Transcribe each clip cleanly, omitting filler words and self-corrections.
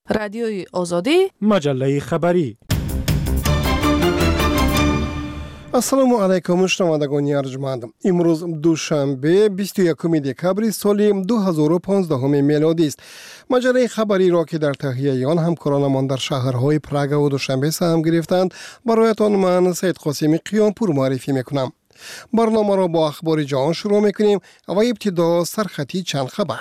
رادیوی آزادی، مجله خبری. السلام علیکم شنوندگان ارجمند. امروز دوشنبه 21 دکبر سال 2015 میلادی است. مجله خبری را که در تهیه آن همکارانمان در شهرهای پراگ و دوشنبه سهم گرفتند برایتان من سید قاسمی قیامپور معرفی میکنم. برنامه را با اخبار جهان شروع میکنیم و ابتدا سرخطی چند خبر.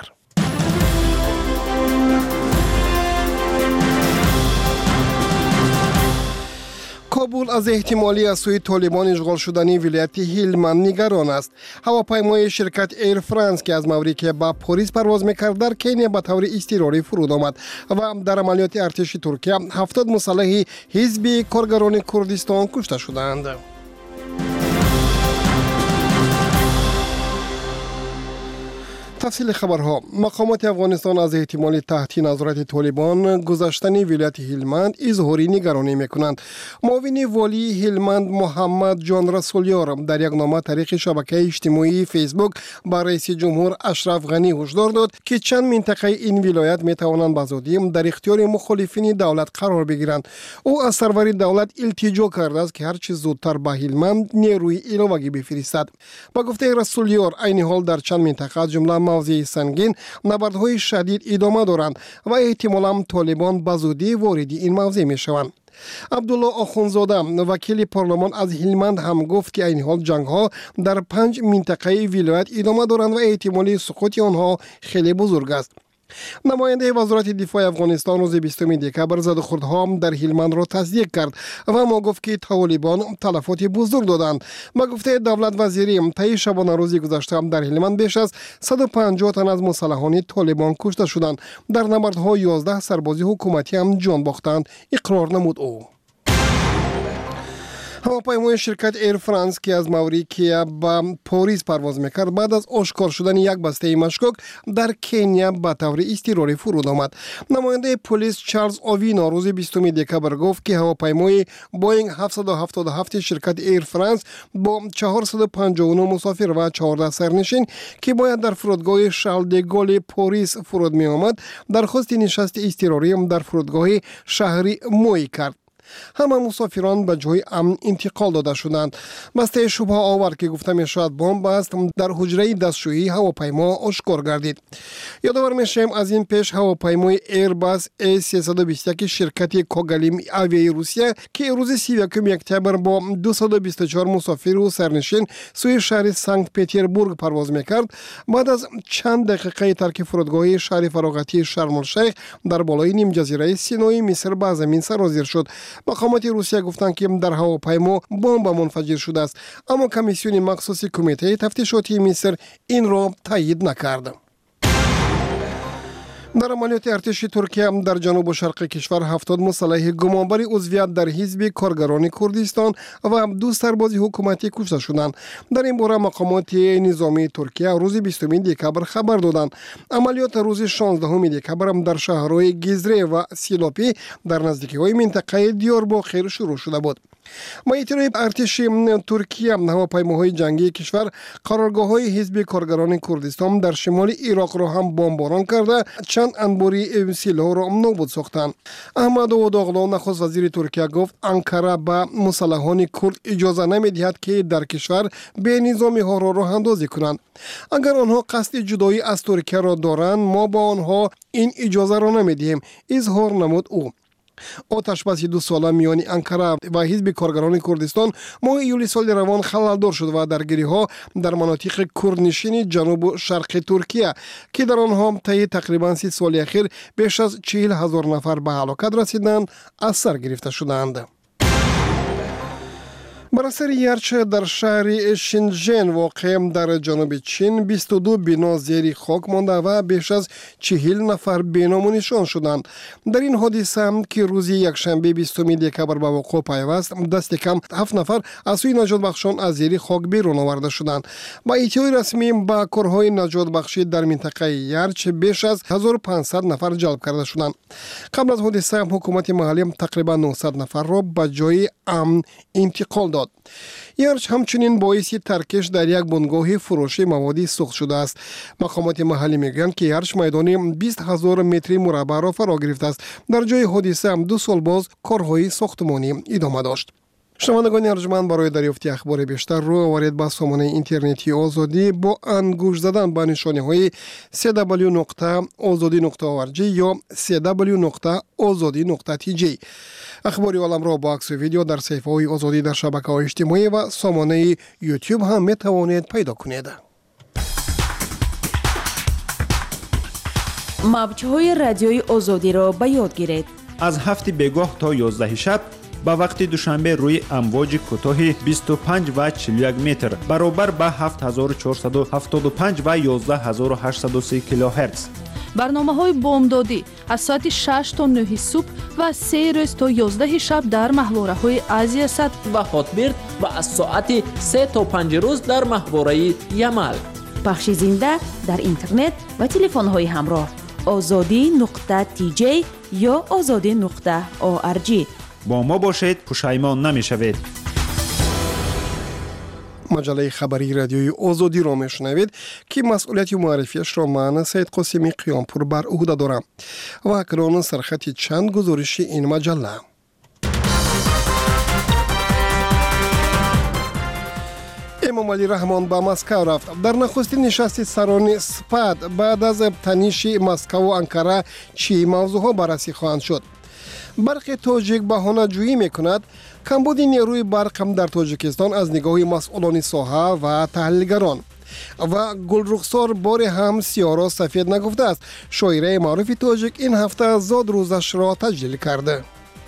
کابل از احتمالی از سوی طالبان اشغال شدنی ولایت هلمند نگران است. هواپیمای شرکت ایر فرانس که از ماوریکیا به پاریس پرواز میکرد در کنیا به طور اضطراری فرود آمد و در عملیات ارتش ترکیه 70 مسلح حزب کارگران کردستان کشته شدند. تفصیل خبرها. مقامات افغانستان از احتمال تحت نظارت طالبان گذشتن ولایت هلمند اظهاری نگرانی میکنند. معاون والی هلمند محمد جان رسولیار در یک نامه طریق شبکه اجتماعی فیسبوک با رئیس جمهور اشرف غنی هشدار داد که چند منطقه این ولایت میتوانند به زودی در اختیار مخالفین دولت قرار بگیرند. او از سرور دولت التجا کرده است که هر چه زودتر به هلمند نیروی علاوگی بفرستد. با گفته رسولیار این حال در چند منطقه جمله موضع سنگین نبردهای شدید ادامه دارند و احتمالاً طالبان به زودی وارد این موضع می شوند. عبدالله آخونزاده وکیل پارلمان از هلمند هم گفت که این حال جنگ ها در 5 منطقه ولایت ادامه دارند و احتمال سقوط آنها خیلی بزرگ است. نماینده وزارت دفاع افغانستان روز 20 دکبر زدوخوردها در هلمند را تصدیق کرد و ما گفت که طالبان تلفات بزرگ دادند. ما گفته دولت وزیری طی شبانه روز گذشته در هلمند بیش از 150 تن از مسلحان طالبان کشته شدند. در نبردها 11 سرباز حکومتی هم جان باختند اقرار نمود او. هواپیمای شرکت ایر فرانس که از ماوریکیا به پاریس پرواز میکرد بعد از آشکار شدن یک بسته مشکوک در کنیا به طور اضطراری فرود آمد. نماینده پلیس چارلز اوینا روز 20 دکبر گفت که هواپیمای بوینگ 777 شرکت ایر فرانس با 459 مسافر و 14 سرنشین که باید در فرودگاه شارل د گول پاریس فرود می آمد درخواست نشست اضطراری در فرودگاه شهری موی کرد. همه مسافران به جای امن انتقال داده شدند. بسته شبهه آور که گفته می شود بمب است در حجره دستشویی هواپیما آشکار گردید. یادآور میشیم از این پیش هواپیمای ایرباس A321 شرکت کوگالیم آویای روسیه که روز 31 اکتبر با 224 مسافر و سرنشین سوی شهر سنت پترزبورگ پرواز میکرد بعد از چند دقیقه ترک فرودگاه شهر فراغتی شرم الشیخ در بالای نیم جزیره سینای مصر به زمین سرازیر شد. مقامات روسیه گفتند که در هواپیما بمب منفجر شده است، اما کمیسیون مخصوص کمیته تفتیشاتی مصر این را تایید نکرد. در عملیات ارتش ترکیه در جنوب و شرق کشور 70 مسلح گمانبر عضویت در حزب کارگران کردستان و 2 سرباز حکومتی کشته شدند. در این باره مقامات نظامی ترکیه روز 20 دکبر خبر دادند. عملیات روز 16 دکبر در شهرهای گیزره و سیلاپی در نزدیکی‌های منطقه دیارباکر شروع شده بود. با اطلاع ارتش ترکیه هواپیماهای جنگی کشور قرارگاه‌های حزب کارگران کردستان در شمال عراق را هم بمباران کرده چند انباری سلاح را نابود ساختند. احمد اوداغلو نخست وزیر ترکیه گفت انقره به مسلحان کرد اجازه نمی‌دهد که در کشور به نظامی ها را راه اندازی کنند. اگر آنها قصد جدایی از ترکیه را دارند ما با آنها این اجازه را نمی‌دهیم، اظهار نمود او. آتش بس 2 ساله میان انقره و حزب کارگران کردستان ماه ایول سال روان خلل‌دار شد و درگیری‌ها در مناطق کردنشین جنوب و شرق ترکیه که در آنها طی تقریبا 30 سال اخیر بیش از 40,000 نفر به هلاکت رسیدند از سر گرفته شدند. بر اثر یرچ در شهر شنژن واقع در جنوب چین 22 بنا زیر خاک مانده و بیش از 40 نفر بینام و نشان شدند. در این حادثه که روز یکشنبه 20 دکبر به وقوع پیوست دست کم 7 نفر از سوی نجات بخشان از زیر خاک بیرون آورده شدند. با اطلاع رسمی با کارهای نجات بخشی در منطقه یرچ بیش از 1500 نفر جلب کرده شدند. قبل از حادثه حکومت محلی تقریبا 900 نفر را به جای امن انتقال داد. داد. یارش همچنین باعث ترکش در یک بنگاه فروش موادی سوخت شده است. مقامات محلی میگویند که یارش میدان 20,000 متر مربع را فرا گرفته است. در جای حادثه هم 2 سال باز کارهای ساختمانی ادامه داشت. شنوندگان ارجمند، برای دریافت اخبار بیشتر رو آورید به سامانه اینترنتی آزادی با انگوش زدن به نشانه‌های www.azadi.org یا www.azadi.tj. اخبار عالم را با عکس و ویدیو در صفحه‌های آزادی در شبکه‌های اجتماعی و سامانه یوتیوب هم می‌توانید پیدا کنید. موج‌های رادیوی آزادی را به یاد گیرید. از 7 بگاه تا 11 شب با وقت دوشنبه روی امواج کوتاه 25 و 41 متر برابر با 7475 و 11803 کیلوهرتز. برنامه‌های بامدادی از ساعت 6 تا 9 صبح و 3 روز تا 11 شب در محوره‌های آسیا صد و هاتبرد و از ساعت 3 تا 5 روز در محوره یمل. پخش زنده در اینترنت و تلفن‌های همراه azadi.tj یا azadi.org. با ما باشید، پشیمان نمی‌شوید. مجله خبری رادیوی آزادی را میشنوید که مسئولیت معرفیش را من سید قاسمی قیامپور بر عهده دارم و اکنون سرخط چند گزارش این مجله. امام علی رحمان به مسکو رفت. در نخستین نشست سران سپاد بعد از تنش مسکو و انکره چی موضوعها بررسی خواهند شد. برق تاجیک بهانه جویی میکند کمبود نیروی برق هم در تاجیکستان از نگاه مسئولان ساحه و تحلیلگران. و گلرخسار بار هم سیاه را سفید نگفته است. شاعره معروف تاجیک این هفته زاد روزش را تجلیل کرده.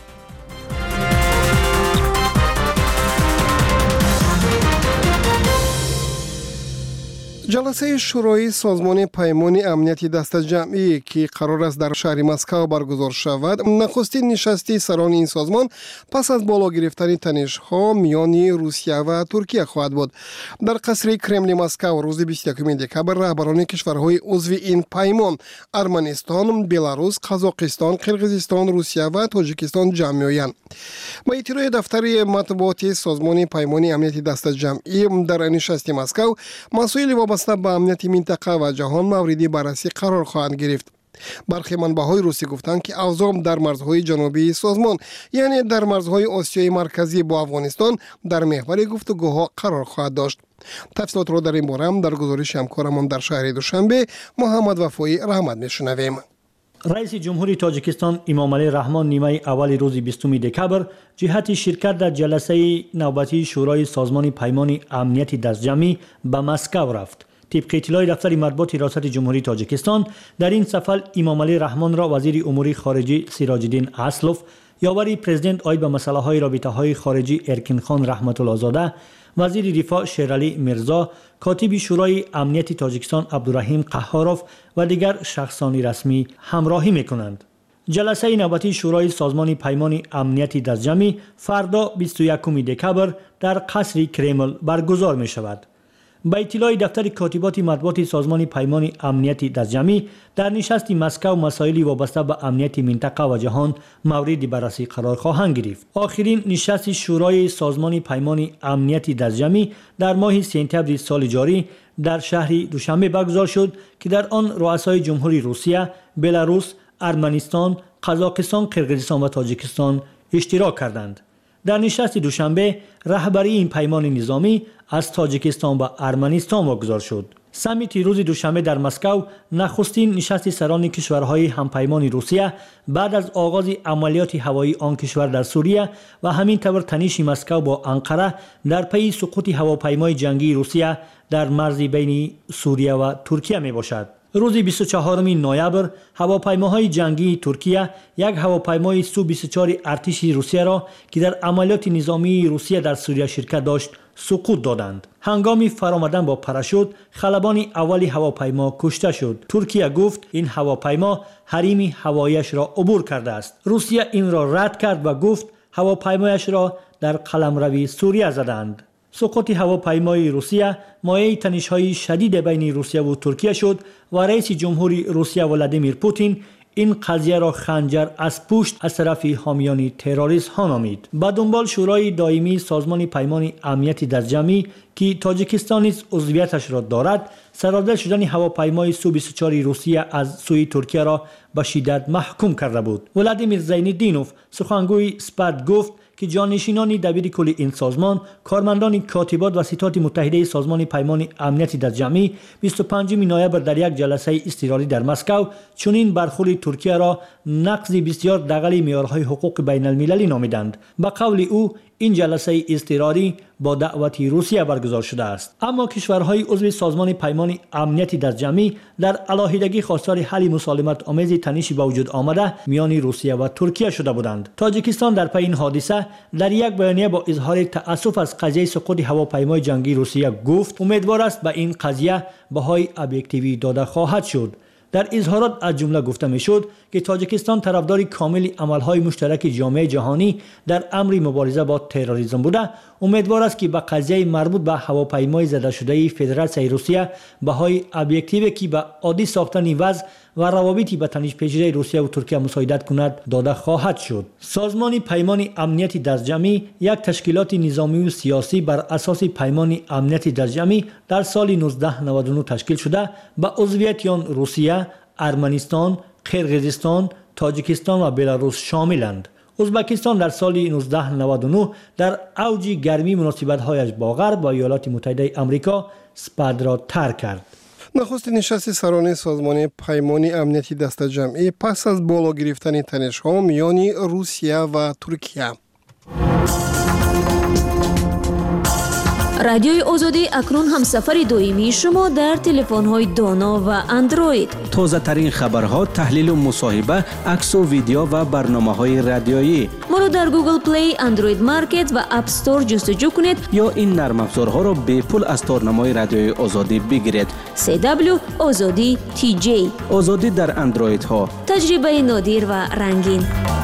جلسه شورای سازمان پیمان امنیتی دست جمعی که قرار است در شهر مسکو برگزار شود، نخستین نشستی سران این سازمان پس از بالا گرفتن تنش‌ها میان روسیه و ترکیه خواهد بود. در قصر کرملین مسکو روز 21 دکبر رهبران کشورهای عضو این پیمان ارمنستان، بلاروس، قزاقستان، قرقیزستان، روسیه و تاجیکستان جمع می‌آیند. با اطلاع دفتر مطبوعاتی سازمان پیمان امنیتی دست جمعی در نشست مسکو مسائل وابسته به امنیت منطقه و جهان موردی بررسی قرار خواهند گرفت. برخی منبع‌های روسی گفتند که اوضاع در مرزهای جنوبی سازمان یعنی در مرزهای آسیای مرکزی با افغانستان در محور گفتگوها قرار خواهد داشت. تفصیلات را در این باره هم در گزارش همکارمان در شهر دوشنبه محمد وفایی رحمت میشنویم. رئیس جمهوری تاجیکستان امام علی رحمان نیمه اول روز 20 دکبر جهت شرکت در جلسه نوبتی شورای سازمان پیمان امنیتی دست جمعی به مسکو رفت. طبق اطلاع دفتر مطبوعات ریاست جمهوری تاجیکستان در این سفر امام علی رحمان را وزیر امور خارجه سراج الدین اسلوف، یاوری پرزیدنت آی به مسائل های رابطه های خارجی ارکین خان رحمت الله زاده، وزیر دفاع شیرعلی میرزا، کاتب شورای امنیتی تاجیکستان عبدالرحیم قهاروف و دیگر شخصان رسمی همراهی میکنند. جلسه نوبتی شورای سازمان پیمان امنیتی دست جمعی فردا 21 دکبر در قصر کرمل برگزار می شود. با اطلاع دفتر کاتبات مطبوعات سازمان پیمان امنیتی دست جمعی در نشست مسکو مسائلی وابسته به امنیت منطقه و جهان مورد بررسی قرار خواهند گرفت. آخرین نشست شورای سازمان پیمان امنیتی دست جمعی در ماه سپتامبر سال جاری در شهر دوشنبه برگزار شد که در آن رؤسای جمهوری روسیه، بلاروس، ارمنستان، قزاقستان، قرقیزستان و تاجیکستان اشتراک کردند. در نشست دوشنبه رهبری این پیمان نظامی از تاجیکستان و ارمنستان واگذار شد. سمیت روز دوشنبه در مسکو نخستین نشست سران کشورهای همپیمان روسیه بعد از آغاز عملیات هوایی آن کشور در سوریه و همین طور تنش مسکو با انقره در پی سقوط هواپیمای جنگی روسیه در مرز بین سوریه و ترکیه می باشد. روز 24 نوامبر هواپیماهای جنگی ترکیه یک هواپیمای سو-24 ارتش روسیه را که در عملیات نظامی روسیه در سوریه شرکت داشت سقوط دادند. هنگام فرآمدن با پاراشوت خلبان اول هواپیما کشته شد. ترکیه گفت این هواپیما حریم هواییش را عبور کرده است. روسیه این را رد کرد و گفت هواپیمایش را در قلمرو سوریه زدند. سقوط هواپیمای روسیه مایه تنش‌های شدید بین روسیه و ترکیه شد و رئیس جمهوری روسیه ولادیمیر پوتین این قضیه را خنجر از پشت از طرف حامیان تروریست ها نامید. به دنبال شورای دائمی سازمان پیمان امنیت در جمعی که تاجیکستان نیز عضویتش را دارد، سرازیر شدن هواپیمای سو-24 روسیه از سوی ترکیه را به شدت محکوم کرده بود. ولادیمیر زین‌الدینوف سخنگوی سپرد گفت که جانشینان دبیر کل این سازمان، کارمندان کاتبات و ستاد متحده سازمان پیمان امنیت در جمعی 25 نوامبر در یک جلسه اضطراری در مسکو چنین برخورد ترکیه را نقض بسیار دغل معیارهای حقوق بین المللی نامیدند. به قول او این جلسه اضطراری با دعوت روسیه برگزار شده است، اما کشورهای عضو سازمان پیمان امنیت در جمعی در علاهیدگی خواستار حل مسالمت آمیز تنشی به وجود آمده میان روسیه و ترکیه شده بودند. تاجیکستان در پی این حادثه در یک بیانیه با اظهار تأسف از قضیه سقوط هواپیمای جنگی روسیه گفت امیدوار است به این قضیه بهای ابجکتیوی داده خواهد شد. در اظهارات از جمله گفته میشد که تاجیکستان طرفدار کامل عملهای مشترک جامعه جهانی در امر مبارزه با تروریسم بوده. امیدوار است که به قضیه مربوط به هواپیمای زده شده فدراسیون روسیه بهای ابجکتیوی که به عادی ساختن وضع و روابطی به تنش‌پذیری روسیه و ترکیه مساعدت کند داده خواهد شد. سازمان پیمان امنیت در جمعی یک تشکیلات نظامی و سیاسی بر اساس پیمان امنیت در جمعی در سال 1999 تشکیل شده به عضویت آن روسیه، ارمنستان، قرقیزستان، تاجیکستان و بلاروس شاملند. ازبکستان در سال 1999 در اوج گرمی مناسبت‌هایش با غرب و ایالات متحده آمریکا سپرد را ترک کرد. نخست نشست سران سازمان پیمان امنیتی دست جمعی پس از بالا گرفتن تنش‌ها میان روسیه و ترکیه. رادیوی آزادی اکنون هم سفر دویمی شما در تلفن‌های دانا و اندروید. تازه ترین خبرها، تحلیل و مصاحبه، عکس و ویدیو و برنامه‌های رادیویی. ما رو در گوگل پلی، اندروید مارکت و اپ استور جستجو کنید یا این نرم افزارها را به پول از تارنمای رادیوی آزادی بگیرید. CW آزادی TJ. آزادی در اندروید ها. تجربه نادر و رنگین.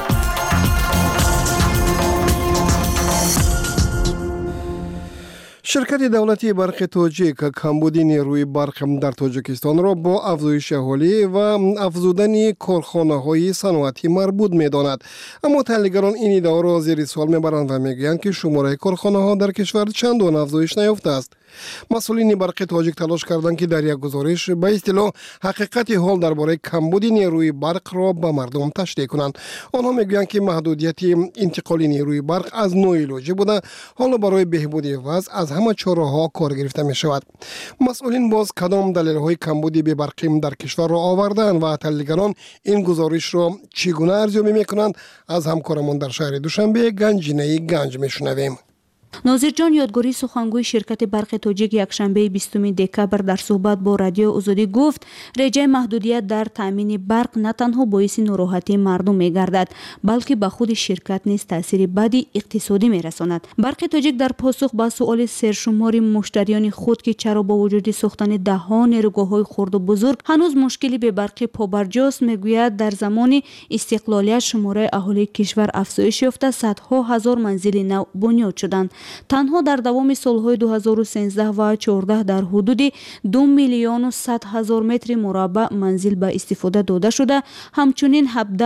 شرکت دولتی برق تاجیک کمبود نیروی برق در تاجیکستان را با افزایش اهالی و افزودن کارخانه‌های صنعتی مربوط می‌داند. اما تحلیلگران این ادعا را زیر سوال می‌برند و می‌گویند که شماره کارخانه‌ها در کشور چندان افزایش نیافته است. مسئولین برق تاجیک تلاش کردند که در یک گزارش به اصطلاح حقیقت حال درباره کمبود نیروی برق را به مردم تشریح کنند. آنها میگویند که محدودیت انتقال نیروی برق از نوع لوجه بوده، حالا برای بهبود وضع از همه چاره‌ها کار گرفته می شود. مسئولین باز کدام دلایل کمبود برقی در کشور را آوردند و تحلیلگران این گزارش را چگونه ارزیابی می‌کنند؟ از همکارمان در شهر دوشنبه گنجینه گنج می‌شنویم. ناظر جان یادگاری سخنگوی شرکت برق تاجیک یکشنبه 20 دکبر در صحبت با رادیو آزادی گفت رژه محدودیت در تامین برق نه تنها باعث ناراحتی مردم می‌گردد بلکه به خود شرکت نیز تاثیر بدی اقتصادی می‌رساند. برق تاجیک در پاسخ به سوال سرشمار مشتریان خود که چرا با وجود ساختن ده‌ها نیروگاه‌های خرد و بزرگ هنوز مشکلی به برق پابرجاست میگوید در زمان استقلالیت شماره اهالی کشور افزایش یافته، صدها هزار منزل نو بنیاد شدند. تنها در دوام سالهای 2013 و 2014 در حدود 2,100,000 متر مربع منزل به استفاده داده شده. همچنین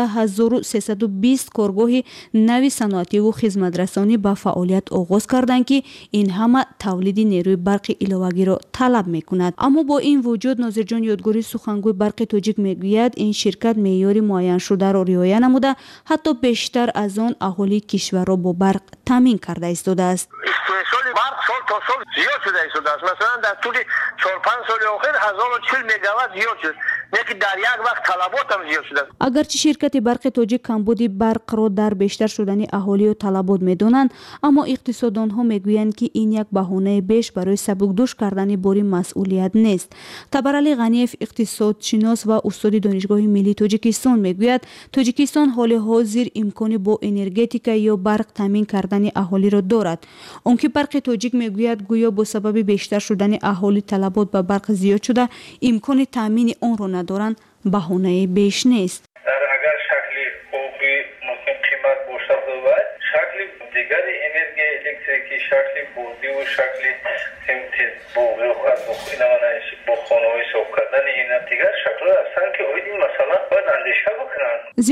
17,320 کارگاه نوی صنعتی و خدمترسانی به فعالیت آغاز کردند که این همه تولید نیروی برق علاوه‌ای را طلب می‌کند. اما با این وجود ناظر جان یادگاری سخنگوی برق تاجیک میگوید این شرکت معیار معین شده را رعایت نموده، حتی بیشتر از آن اهالی کشور را با برق تامین کرده ایستاده است. استحصال برق سال تا سال زیاد شده است. مثلا در طول 4-5 سال اخیر 1040 مگاوات زیاد شد، نه که در یک وقت طلبات هم زیاد شده. اگرچه شرکت برق تاجیک کمبود برق را در بیشتر شدن اهالی و طلبات میدانند، اما اقتصاددانها میگویند که این یک بهانه بیش برای سبکدوش کردن بار مسئولیت نیست. تبرعلی غنیف اقتصادشناس و استاد دانشگاه ملی تاجیکستان میگوید تاجیکستان حال حاضر امکانی با انرژتیک یا برق تامین کردن اهالی را دارد. اونکه برق تاجیک میگوید گویا با سبب بیشتر شدن اهالی طلبات به برق زیاد شده امکان تامین آن را ندارند، بهانه بیش نیست. اگر شکل خوبی ممکن قیمت باشد و شکل دیگر انرژی الکتریکی، شکل بودی و شکل تمتیز بوغی و از با خانه‌های صاف کردن این دیگر شکل هستند که این مثلا باید اندیشه بکنن.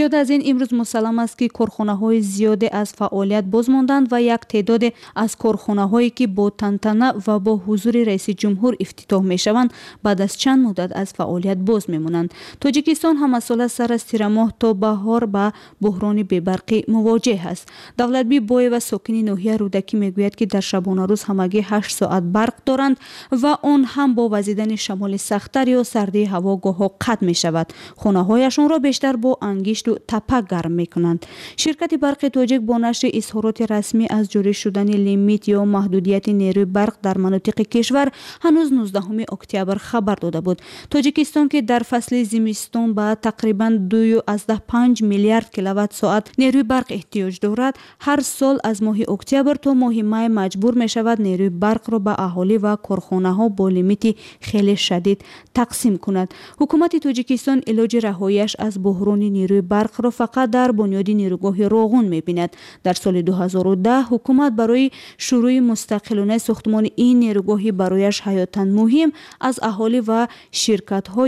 زیاد از این امروز مسلم است که کارخانه‌های زیادی از فعالیت باز ماندند و یک تعداد از کارخانه‌هایی که با تنتنه و با حضور رئیس جمهور افتتاح می‌شوند بعد از چند مدت از فعالیت باز می‌مانند. تاجیکستان هم مسئله سر از تیر ماه تا بهار با بحران بی‌برقی مواجه است. دولتبی بوی و ساکنی ناحیه رودکی میگوید که در شبانه روز همگی 8 ساعت برق دارند و آن هم با وزیدن شمال سخت‌تر یا سردی هوا گاه‌ها قطع می‌شود. خانه‌هایشان را بیشتر با انگشت و تپک گرم می‌کنند. شرکت برق تاجیک با نشر اظهارات رسمی از جاری شدن لیمیت یا محدودیت نیروی برق در مناطق کشور هنوز 19 اکتبر خبر داده بود. تاجیکستان که در فصل زمستان به تقریباً 2.5 میلیارد کیلووات ساعت نیروی برق احتیاج دارد، هر سال از ماه اکتبر تا ماه می مجبور می شود نیروی برق را به اهالی و کارخانه‌ها با لیمیت خیلی شدید تقسیم کند. حکومت تاجیکستان علاج رهاییش از بحران نیروی برق را فقط در بنیاد نیروگاه راغون می بیند. در سال 2010 حکومت برای شروع مستقلانه ساختمان این نیروگاهی برایش حیاتاً مهم از اهالی و شرکت‌ها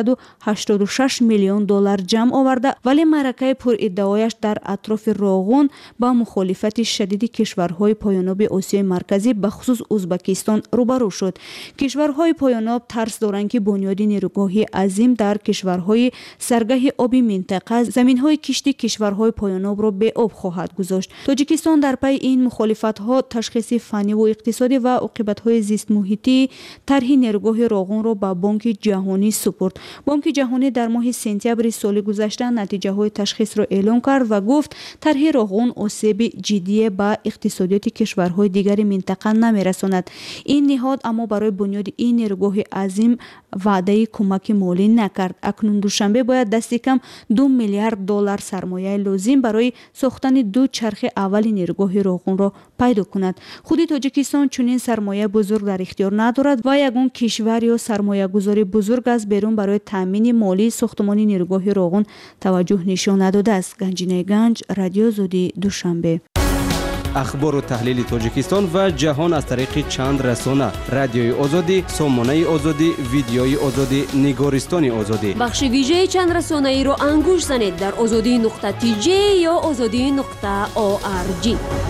186 میلیون دلار جمع آورده، ولی معرکه پر ادعایش در اطراف راغون با مخالفت شدید کشورهای پایاناب آسیای مرکزی به خصوص ازبکستان روبرو شد. کشورهای پایاناب ترس دارند که بنیاد نیروگاهی عظیم در کشورهای سرگاه آبی منطقه زمین‌های کشتی کشورهای پایاناب را به آب خواهد گذاشت. تاجیکستان در پی این مخالفت‌ها تشخیص فنی و اقتصادی و عاقبت‌های زیست محیطی طرح نیروگاه راغون را به بانک جهانی سپرد. بانک جهانی در ماه سپتامبر سال گذشته نتیجه‌های تشخیص را اعلام کرد و گفت طرح راغون آسیب جدی به اقتصادیات کشورهای دیگر منطقه نمی‌رساند. این نهاد اما برای بنیاد این نیروگاه عظیم وعده کمک مالی نکرد. اکنون دوشنبه باید دست کم 2 میلیارد دلار سرمایه لازم برای ساختن 2 چرخ اول نیروگاه راغون را پیدا کند. خود تاجیکستان چنین سرمایه بزرگ در اختیار ندارد و یگان کشور یا سرمایه گذاری بزرگ از بیرون برای تامین مالی ساختمان نیروگاه راغون توجه نشان نداده است. گنجینه گنج، رادیو آزادی، دوشنبه. اخبار و تحلیل تاجیکستان و جهان از طریق چند رسانه: رادیوی آزادی، سامانه آزادی، ویدیوی آزادی، نگارستان آزادی. بخش ویژه چند رسانه ای را انگوش زنید در azadi.tj یا azadi.org.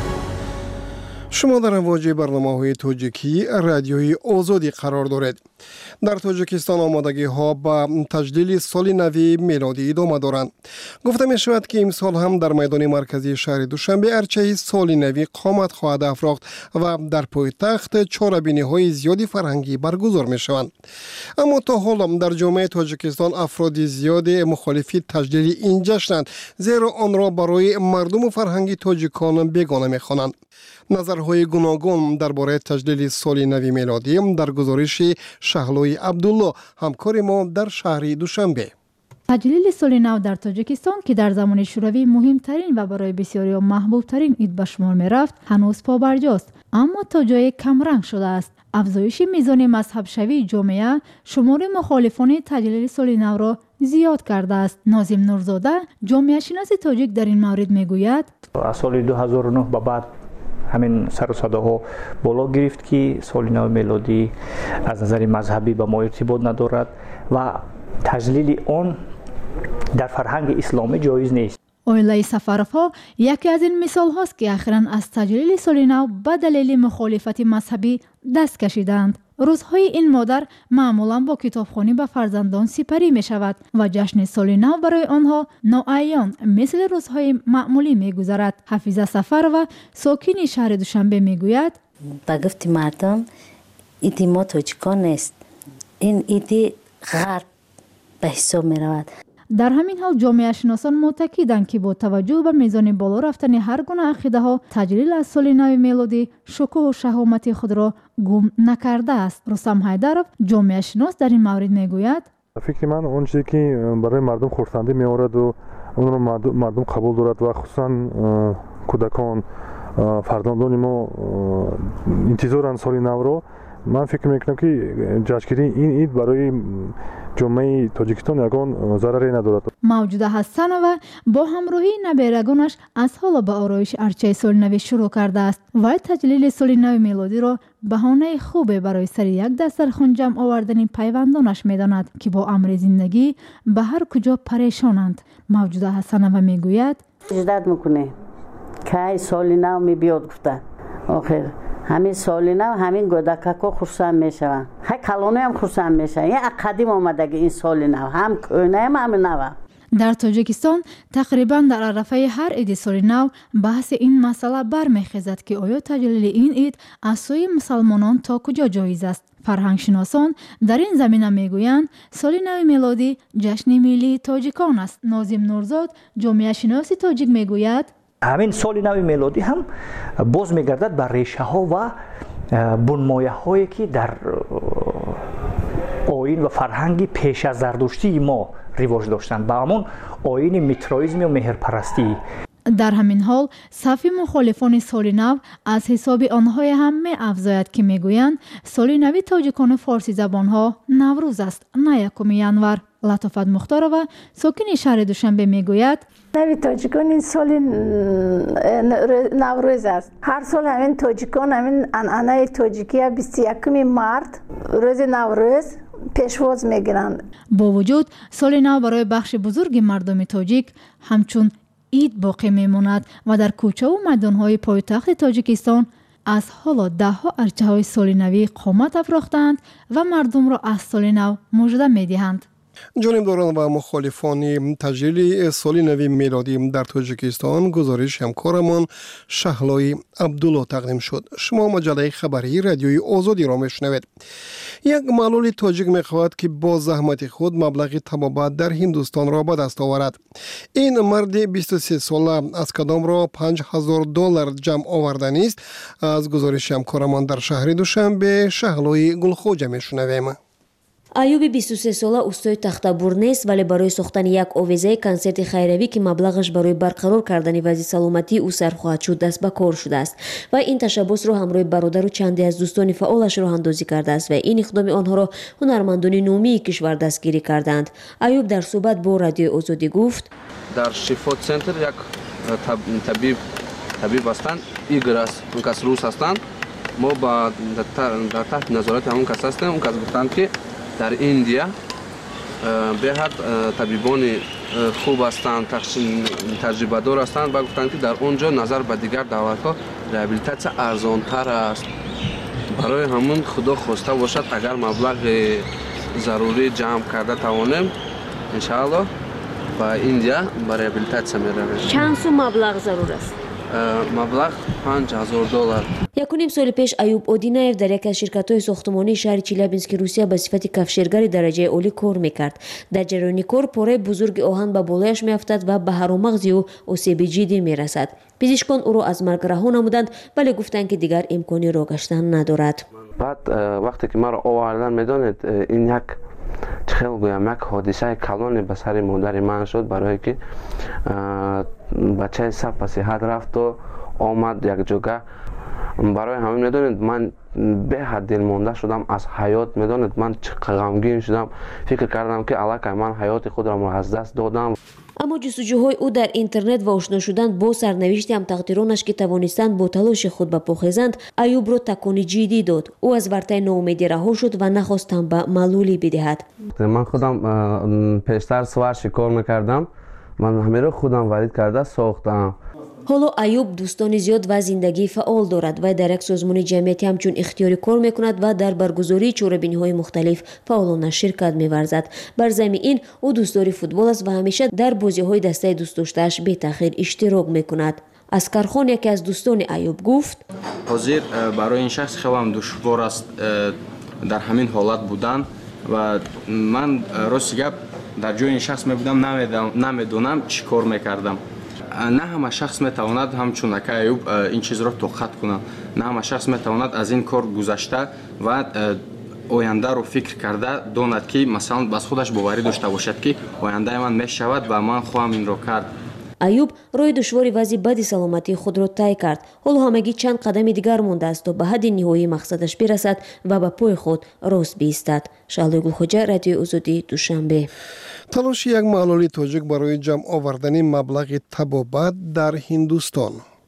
شما در امواج برنامه‌های تاجیکی رادیوی آزادی قرار دارید. در تاجیکستان آمادگی ها به تجلیل سال نو میلادی ادامه دارند. گفته می شود که امسال هم در میدان مرکزی شهر دوشنبه ارچه سال نو قامت خواهد افراخت و در پایتخت چاره‌بینی های زیادی فرهنگی برگزار می شوند. اما تا حالا در جامعه تاجیکستان افراد زیادی مخالف تجلیل این جشنند، زیرا آن را برای مردم و فرهنگ تاجیکان بیگانه می خوانند. نظرهای گوناگون درباره تجلیل سال نو میلادی در گزارش شهلوی عبدالله همکار ما در شهر دوشنبه. تجلیل سال نو در تاجیکستان که در زمان شوروی مهمترین و برای بسیاری محبوبترین عید به شمار می رفت هنوز پابرجاست، اما تا جای کمرنگ شده است. افزایش میزان مذهب شوی جامعه شمار مخالفان تجلیل سال نو را زیاد کرده است. ناظم نورزاده جامعه شناس تاجیک در این مورد میگوید از سال 2009 به بعد همین سر و صداها بالا گرفت که سال نو میلادی از نظر مذهبی به ما ارتباط ندارد و تجلیل آن در فرهنگ اسلامی جایز نیست. اویلای سفرفا یکی از این مثال هاست که اخیراً از تجلیل سال نو به دلیل مخالفت مذهبی دست کشیدند. روزهای این مادر معمولاً با کتابخوانی به فرزندان سپری می شود و جشن سال نو برای آنها ناعیان مثل روزهای معمولی می گذرد. حفیظه سفر و ساکن شهر دوشنبه می گوید با گفت مردم عید ما تاجیکان نیست، این عید غرب به حساب می رود. در همین حال جامعه شناسان معتقدند که با توجه به میزان بالا رفتن هر گونه عقیده ها تجلیل از سال نو میلادی شکوه و شهامت خود را گم نکرده است. رستم حیدرов جامعه شناس در این مورد میگوید فکر من اون چیزی که برای مردم خرسندی میآورد و اون را مردم قبول دارد و خصوصا کودکان فرزندان ما انتظارن سال نو را من فکر میکنم که جشنگیری این عید برای جامعه تاجیکستان یگان ضرری ندارد. موجوده حسنова با همراهی نبیرگانش از حالا به آرایش ارچه سال نو شروع کرده است. وی تجلیل سال نو میلادی را بهانه خوبه برای سر یک دسترخوان جمع آوردن پیوندانش میداند که با امر زندگی به هر کجا پریشانند. موجوده حسنова میگوید اجداد میکنه که سال نو می بیاد گفته آخر همین سال نو همین گودککا خرسند میشوند های کلانه هم خرسند میشوند این قدیم آمدگی این سال نو هم کنه هم نو. در تاجیکستان تقریبا در عرفه هر عید سال نو بحث این مسئله برمیخیزد که آیا تجلیل این عید از سوی مسلمانان تا کجا جایز است. فرهنگ شناسان در این زمینه میگویند سال نو میلادی جشن ملی تاجیکان است. ناظم نورزاد جامعه شناس تاجیک میگوید همین سال نو میلادی هم باز میگردد بر ریشه ها و بنمایه هایی که در آیین و فرهنگی پیش از زردشتی ما رواج داشتند با همون آیین میترائیسم و مهرپرستی. در همین حال صف مخالفان سال نو از حساب آنهای هم می افزاید که میگویند سال نو تاجیکان فارسی زبان ها نوروز است نه یکم ینور. لطافت مختارova ساکن شهر دوشنبه میگوید نو تاجیکان این سال نوروز است. هر سال همین تاجیکان همین عنعنه تاجیکی 21 مارت روز نوروز پیشواز میگیرند. با وجود سال نو برای بخش بزرگ مردم تاجیک همچون عید باقی میماند و در کوچه و میدانهای پایتخت تاجیکستان از حالا دهها ارچه های سال نوی قامت افراختند و مردم را از سال نو مژده میدهند. جانبداران و مخالفان تجلیل سال نو میلادی در تاجیکستان گزارش همکارمان شهلای عبدالله تقدیم شد. شما مجله خبری رادیوی آزادی را میشنوید. یک معلول تاجیک میخواهد که با زحمت خود مبلغ طبابت در هندوستان را به دست آورد. این مرد 23 ساله از کدام را $5000 جمع آوردن است. از گزارش همکارمان در شهر دوشنبه شهلای گلخوجه میشنویم. айюби 23 сола устои тахтабур нест, вале барои сохтани як овезаи консерти хайравӣ ки маблағаш барои барқарор кардани вазъи саломатии ӯ сар хоҳад шуд даст ба кор шудааст. Вай ин ташаббусро ҳамроҳи бародару чанде аз дӯстони фаъолаш роҳандозӣ кардааст ва ин иқдоми онҳоро ҳунармандони номии кишвар дастгирӣ кардаанд. Айюб дар суҳбат бо радиои Озодӣ гуфт: дар шифо центр як табиб ҳастанд, игр аст, он кас рус ҳастанд. мо дар таҳти назорати ҳамон кас ҳастем. Он кас гуфтанд ки дар Индия беҳад табибони хуб ҳастанд, таҷрибадор ҳастанд ва гуфтанд ки дар он ҷо назар ба дигар давлатҳо реабилитатсия арзонтар аст. барои ҳамон худо хоста бошад, агар маблағи зарурӣ ҷамъ карда тавонем, иншааллоҳ ба Индия ба реабилитатсия меравем. чанд сум маблағ зарур аст? маблағ $5000. якуним соли пеш Айюб Одинаев дар яке аз ширкатҳои сохтмонии шаҳри Челябински Русия ба сифати кафшергари дараҷаи олӣ кор мекард. дар ҷараёни кор пораи бузурги оҳан ба болояш меафтад ва ба ҳаромағзи ӯ осеби ҷиддӣ мерасад. пизишкон ӯро аз марг раҳо намуданд, вале гуфтанд ки дигар имкони роҳгаштан надорад. баъд вақте ки маро овардан, медонед, ин як чӣ хел гӯям, як ҳодисаи калоне ба сари модари ман шуд, барое ки бачаи саб ба сиҳат рафту омад якҷога. барои ҳамин медонед ман беҳад дилмонда шудам аз ҳаёт. медонед ман чӣ ғамгин шудам, фикр кардам ки аллакай ман ҳаёти худро аз даст додам. аммо ҷустуҷӯҳои ӯ дар интернет ва ошно шудан бо сарнавишти ҳамтақдиронаш ки тавонистанд бо талоши худ ба похезанд, Айюбро такони ҷиддӣ дод. ӯ аз вартаи ноумедӣ раҳо шуд ва нахост там ба маълулӣ бидиҳад. ман худам пештар сварши кор мекардам. ман ҳамеро худам варид карда сохтам. ҳоло Айюб дӯстони зиёд ва зиндагии фаъол дорад. вай дар як созмони ҷамъиятӣ ҳамчун ихтиёрӣ кор мекунад ва дар баргузории чорабиниҳои мухталиф фаъолона ширкат меварзад. бар замми ин ӯ дӯстдори футбол аст ва ҳамеша дар бозиҳои дастаи дӯстдоштааш бетаъхир иштирок мекунад. Аскархон яке аз дӯстони Айюб гуфт: ҳозир барои ин шахс хелам душвор аст дар ҳамин ҳолат будан ва ман рости гап дар ҷои ин шахс мебудам, намедонам чӣ кор мекардам. на ҳама шахс метавонад ҳамчун ака Айюб ин чизро тоқат кунад. на ҳама шахс метавонад аз ин кор гузашта ва ояндаро фикр карда донад ки масалан бас худаш боварӣ дошта бошад ки ояндаи ман мешавад ва ман хоҳам инро кард. аюб роҳи душвори вазъи бади саломатии худро тай кард. ҳоло ҳамагӣ чанд қадами дигар мондааст то ба ҳадди ниҳоии мақсадаш бирасад ва ба пои худ рост биистад. шаҳлои гулхоҷа, радиои озодӣ, душанбе. талоши як маълули тоҷик барои ҷамъ овардани маблағи табобат дар Ҳиндустон.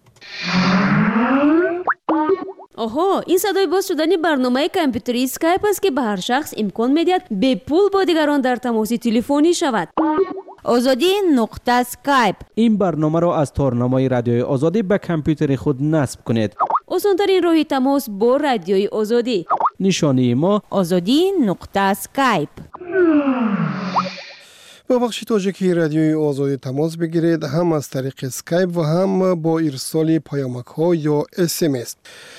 оҳо, ин садои боз шудани барномаи компютерии Skype аст ки ба ҳар шахс имкон медиҳад бепул бо дигарон дар тамоси телефонӣ шавад. озодӣ.Skype. ин барномаро аз торнамои радиои озодӣ ба компютери худ насб кунед. осонтарин роҳи тамос бо радиои озодӣ. нишонии мо озодӣ.Skype. با بخش تاجیکی رادیوی آزادی تماس بگیرید، هم از طریق اسکایپ و هم با ارسال پیامک ها یا SMS.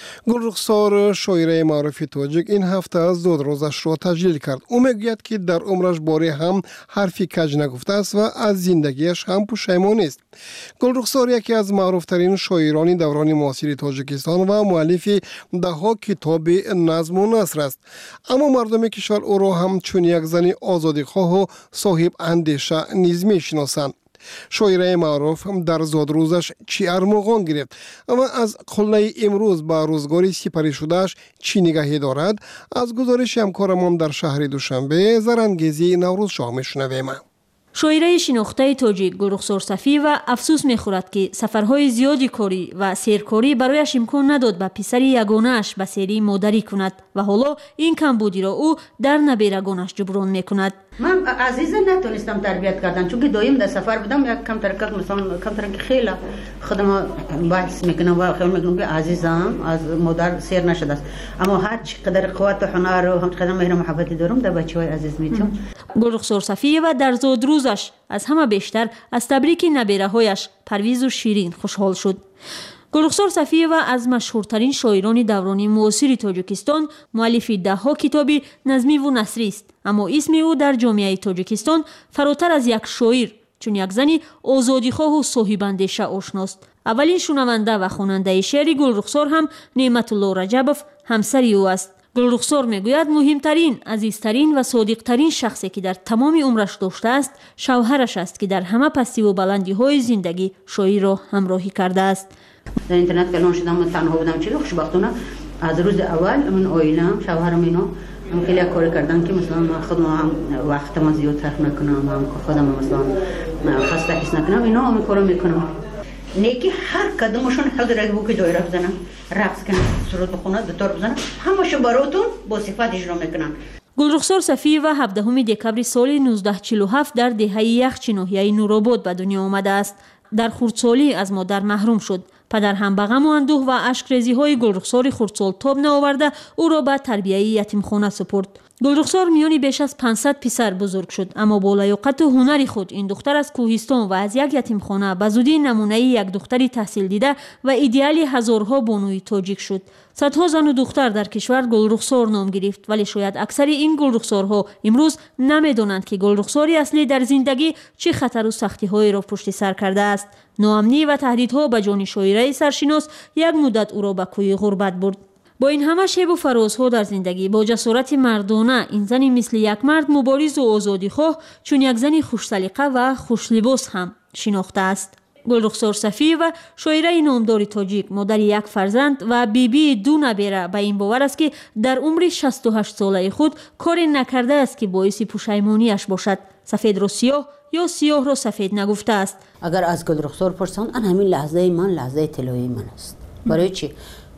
گلرخسار شاعره معروف تاجیک این هفته از زود روزش را تجلیل کرد. او میگوید که در عمرش باره هم حرفی کج نگفته است و از زندگیش هم پشیمان است. گلرخسار یکی از معروف ترین شاعران دوران معاصر تاجیکستان و مؤلف دهها کتاب نظم و نثر است. اما مردم کشور او را هم چون یک زن آزادیخواه و صاحب اندیشه نیز میشناسند. شاعره معروف در زادروزش چی ارمغان گرفت اما از قله امروز با روزگاری سپری شدهش چی نگاهی دارد؟ از گزارش همکارمان در شهر دوشنبه زرانگیزی نوروز شاه میشنویم. شاعره شناخته‌ای تاجیک گلرخسار صفی و افسوس می‌خورد که سفرهای زیادی کاری و سیرکاری برایش امکان نداد به پسر یگانه‌اش به سری مادری کند و حالا این کمبودی را او در نبیرگانش جبران می‌کند. من عزیزا نتونستم تربیت کردن چون که دایم در سفر بودم. یک کم ترکت مثلا کم ترک خیلی خودم بحث میکنم و خیلی میگم که عزیزم از مادر سیر نشده است، اما هر چقدر قوت و هنر و هم چقدر مهر و محبتی دارم در بچه‌های عزیز میتونم. گلرخسار صفی و در زادروزش از همه بیشتر از تبریک نبیره‌هایش پرویز و شیرین خوشحال شد. گلرخسار صفی و از مشهورترین شاعران دوران معاصر تاجیکستان، مؤلف دهها کتاب نظمی و نثری است، اما اسم او در جامعه تاجیکستان فراتر از یک شاعر چون یک زن آزادیخواه و صاحب اندیشه آشناست. اولین شنونده و خواننده شعر گلرخسار هم نعمت الله رجبوف همسر او است. گلرخسار میگوید مهمترین، عزیزترین و صادقترین شخصی که در تمام عمرش داشته است شوهرش است که در همه پستی و بلندی های زندگی شاعر را همراهی کرده است. در اینترنت کلان شدم، من تنها بودم، چیزی خوشبختانه از روز اول من عائله‌ام، شوهرم اینا هم خیلی کار کردن که مثلا خودم هم وقتم زیاد صرف نکنم، هم خودم مثلا خسته حس نکنم، اینا هم کارو میکنم. نیکی هر کدومشون حاضر بود که دایره بزنم، رقص کنم، سرود بخونم، دتار بزنم، همشون براتون با صفت اجرا میکنن. گلرخسار صفی و 17 دکبر سال 1947 در دهه یخچی ناحیه نورآباد به دنیا آمده است. در خردسالی از مادر محروم شد. پدر هم به غم و اندوه و اشک‌ریزی های گلرخسار خردسال تاب نآورده او را به تربیه یتیمخانه سپرد. گلرخسار میانی بیش از 500 پسر بزرگ شد، اما با لیاقت و هنری خود این دختر از کوهستان و از یک یتیمخانه به زودی نمونه یک دختری تحصیل دیده و ایدئال هزارها بانوی تاجیک شد. صدها زن و دختر در کشور گلرخسار نام گرفت، ولی شاید اکثر این گلرخسارها امروز نمیدانند که گلرخساری اصلی در زندگی چه خطر و سختی‌هایی را پشت سر کرده است. ناامنی و تهدیدها به جان شاعره سرشناس یک مدت او را به کوی غربت برد. با این همه شیب و فرازها در زندگی، با جسارت مردانه، این زنی مثل یک مرد مبارز و آزادیخواه چون یک زنی خوش سلیقه و خوش لباس هم شناخته است. گلرخسار صفی و شاعره نامدار تاجیک، مادر یک فرزند و بیبی دو نبیره، به این باور است که در عمر 68 ساله خود کاری نکرده است که باعث پشیمانیش باشد. سفید را سیاه یا سیاه را سفید نگفته است. اگر از گلرخسار پرسان، همین لحظه من لحظه طلایی من است. برای چی؟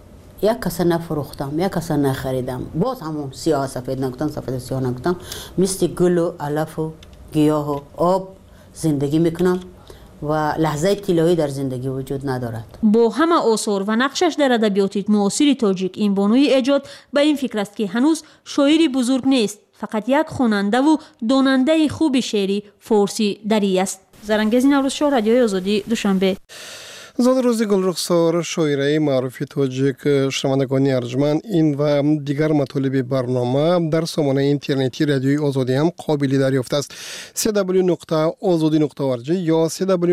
یک کس نفروختم، یک کس نخریدم، باز همون سیاه سفید نگفتم، سفید سیاه نگفتم، مثل گل و علف و گیاه و آب زندگی میکنم و لحظه طلایی در زندگی وجود ندارد. با همه آثار و نقشش در ادبیات معاصر تاجیک، این بانوی ایجاد به این فکر است که هنوز شاعری بزرگ نیست، فقط یک خواننده و داننده خوب شعری فارسی دری است. زرانگیز نوروز شاه، رادیوی آزادی، دوشنبه. زادروزی گلرخسار شاعره معروف تاجیک، شنوندگان ارجمند، این و دیگر مطالب برنامه در سامانه اینترنتی رادیوی آزادی هم قابل دریافت است. www.azadi.org یا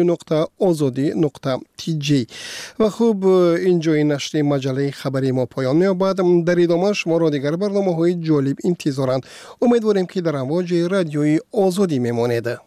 www.azadi.tg. و خوب اینجای نشر مجله خبری ما پایان می‌یابد. در ادامه شما را دیگر برنامه‌های جالب انتظارند. امیدواریم که در امواج رادیوی آزادی میمانید.